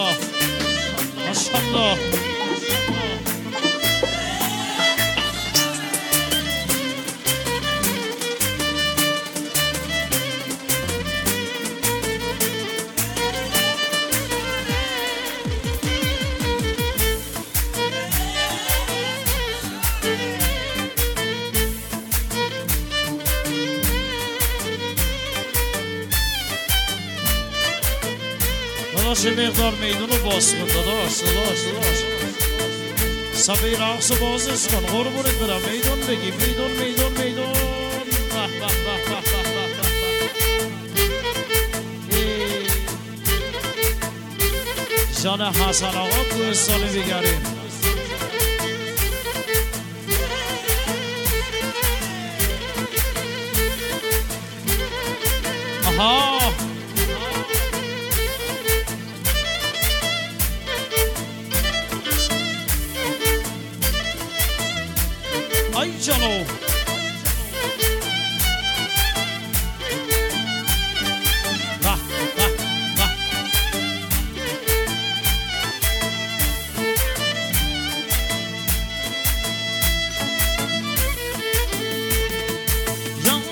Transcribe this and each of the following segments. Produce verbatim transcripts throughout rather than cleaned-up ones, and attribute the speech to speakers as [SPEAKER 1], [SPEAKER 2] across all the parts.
[SPEAKER 1] ماشاءالله ماشاءالله داداش مقدار میدونو باز کن داداش داداش داداش سبی رقص بازش کن قربونت برم میدون بگی میدون میدون میدون به به به به به به جان حسن آقا کوهستانی بگریم آها ay cano bah bah bah ya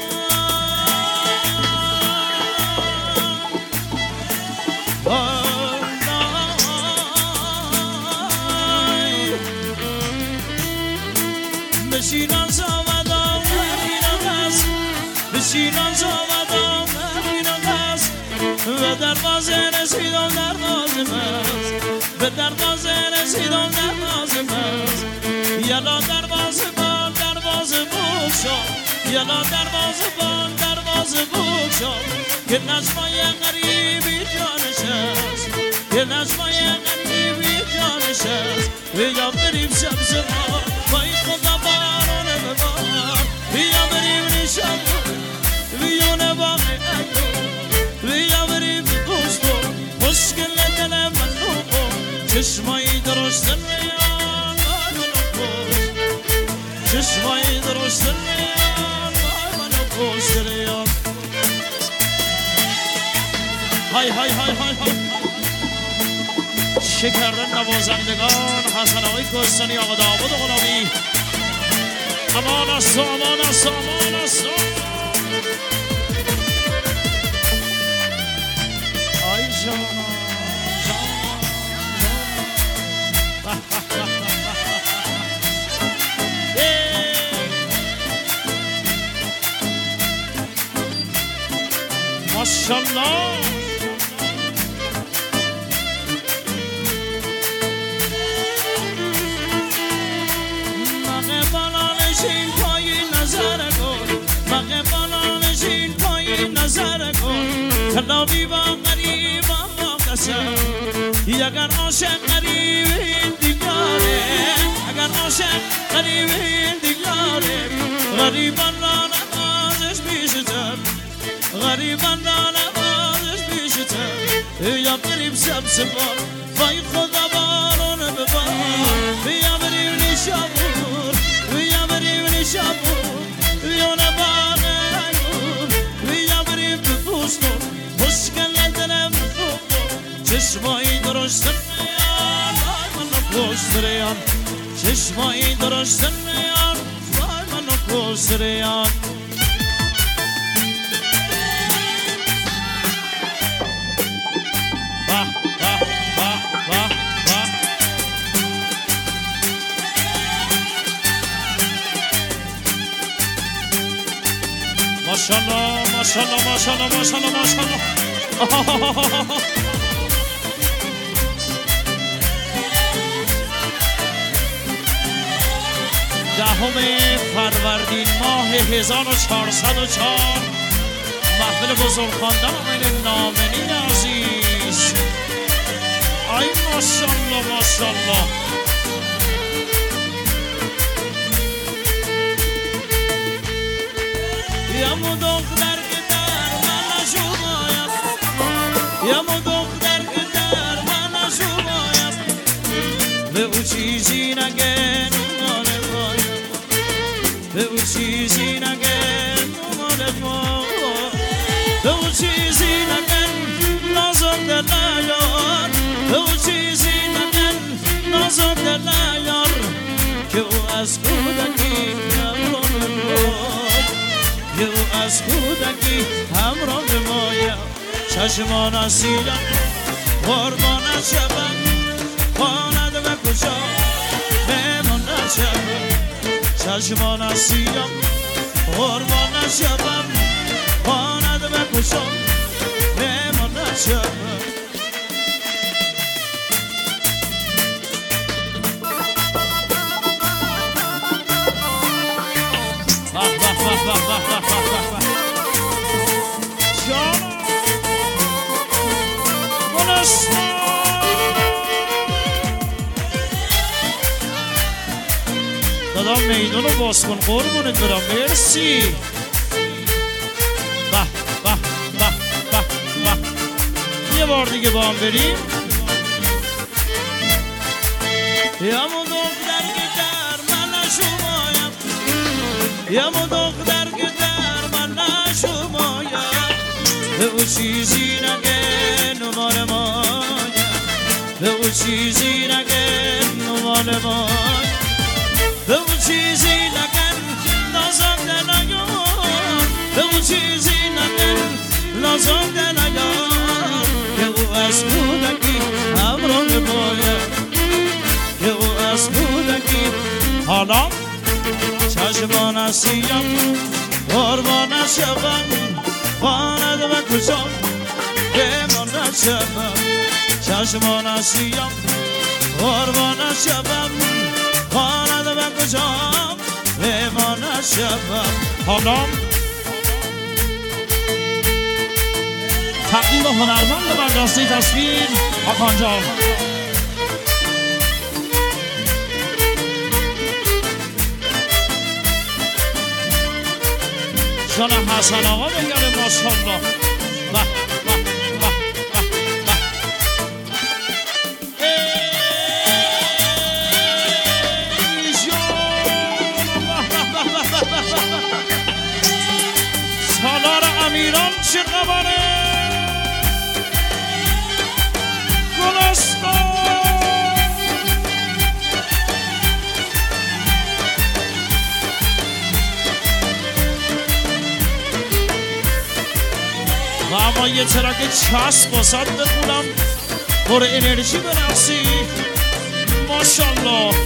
[SPEAKER 1] بشینم زامدم ببینم از بشینم زامدم ببینم از به دروازه رسیدم دروازه مز به دروازه رسیدم دروازه مز یلا دروازه بان دروازه بگشا یلا دروازه بان دروازه بگشا که نجمای غریبی جانش است که نجمای غریبی جانش است بیا بریم شب زمان وای خدا بارانه ببار بیا بریم نشان بیونه باقی اگو بیا بریم بگوشتو خوشگل دل من نوکو چشمایی درشتن میان منو کش چشمایی درشتن میان منو کش دریان های های های های های شکردن نوازندگان حسن آقای کوهستانی آقا داوود غلامی امان است و امان است و امان است آی جان جان ماشاءالله این پای نظر کن مقه بالا نشین پای نظر کن کلاوی با غریبا با قسم اگر عاشق غریب این دیگاره اگر عاشق غریب این دیگاره غریبان را نوازش بیشتر غریبان را نوازش بیشتر یا بریم شب سپار وای خدا بارون ببار بیا بریم نشابور بیا بریم نشابور بیونه باقیون بیا بریم بپوستون خوشگل دلم بپوستون چشمایی درشتن میان وای منو کشتریان چشمایی درشتن میان وای منو کشتریان ماشاءالله ماشاءالله ماشاءالله ماشاءالله ماشاءالله دهم فروردین ماه هزار و چهارصد و چهار محفل بزرگخواندن آقای نامنین عزیز آی ماشاءالله ماشاءالله یا مو دختر که در من شماید یا مو دختر که در من شماید به او چیزی نگن مال باید به او چیزی نگن مال باید به او چیزی نگن نازم در نیاد به او از کودکی همراه مایم چشمان سیاه قربان شبم خاند و کجا بماند شبم چشمان سیاه قربان شبم خاند و کجا بماند شبم دادم میدون رو باز کن قربونت برم مرسی به به به به به یه بار دیگه با هم بریم یا مو دختر که در من نشمایم یا مو دختر که در من نشمایم به او چیزی نگه نمال مایم به او چیزی نگه نمال مایم به اون چیزی نکن لازم دلایام به اون چیزی نکن لازم دلایام که او از کودکی همراه باید که او از کودکی حالا چشمان سیم قربان شبم خاند و کجا بماند شبم چشمان سیم قربان شبم خاند و کجا بماند شبم حالا تقدیم هنرمند بر راسته تصویر آقان جان جان حسن آقا بگره ماشاءالله به به به به به ای جان سالار امیران چه خبره گلستان و اما یه ترک چسب باسد بخونم پر انرژی برقصی ماشاءالله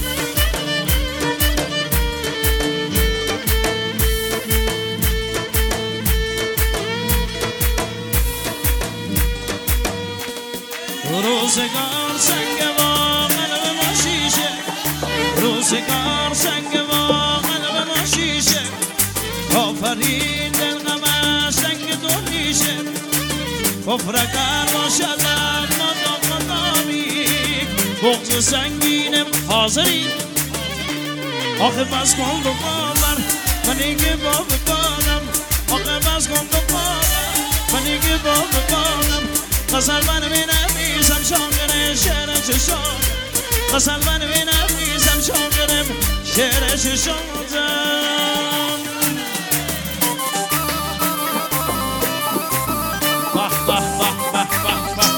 [SPEAKER 1] روزگار سنگ و قلب ما شیشه روزگار سنگ و قلب ما شیشه آفرین دل غمش سنگ دو نیشه کفرگر باشد ما داغ دامی بغض سنگینم حاضری آخه بس کن دو قامر منی که با بکنم آخه بس کن دو قامر منی که با بکنم قسل من بنویسم شاگره شعر چشام قسل من بنویسم شاگره شعر چشامم به به به به به به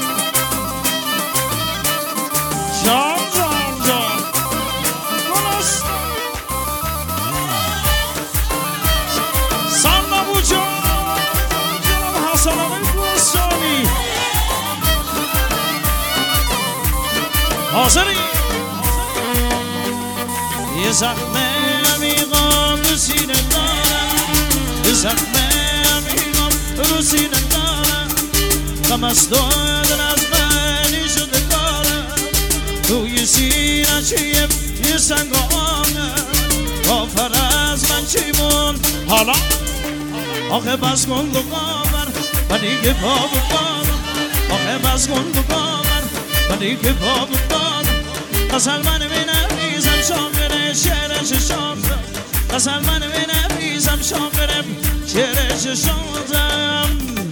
[SPEAKER 1] جان جان جان گلستان سلام ابو جان جناب حسن آقای گلستانی حاضری یه زخم عمیقم رو سینه دارم یه زخم عمیقم رو سینه دارم غم از دادن از منی شده کارم توی سینه چیم یه سنگ آنم آفر از من چیمون حالا آخه بس کن دو قامر منی که پا بکنم آخه بس کن دو قامر منی که پا بکنم قسل من بنویسم شاگره شعر چشامم قسل من بنویسم شاگره شعر چشامم